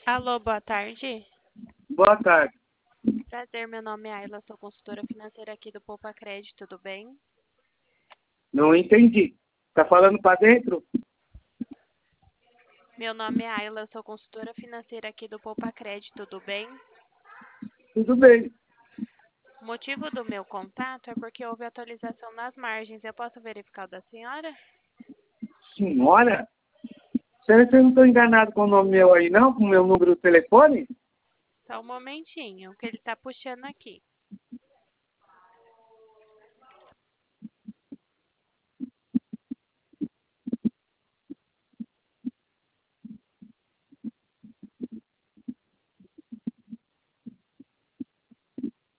Alô, boa tarde. Boa tarde. Prazer, meu nome é Ayla, sou consultora financeira aqui do Poupa Crédito, tudo bem? Não entendi. Tá falando para dentro? Meu nome é Ayla, sou consultora financeira aqui do Poupa Crédito, tudo bem? Tudo bem. O motivo do meu contato é porque houve atualização nas margens. Eu posso verificar o da senhora? Senhora? Será que eu não estou enganado com o nome meu aí, não? Com o meu número de telefone? Só um momentinho, que ele está puxando aqui.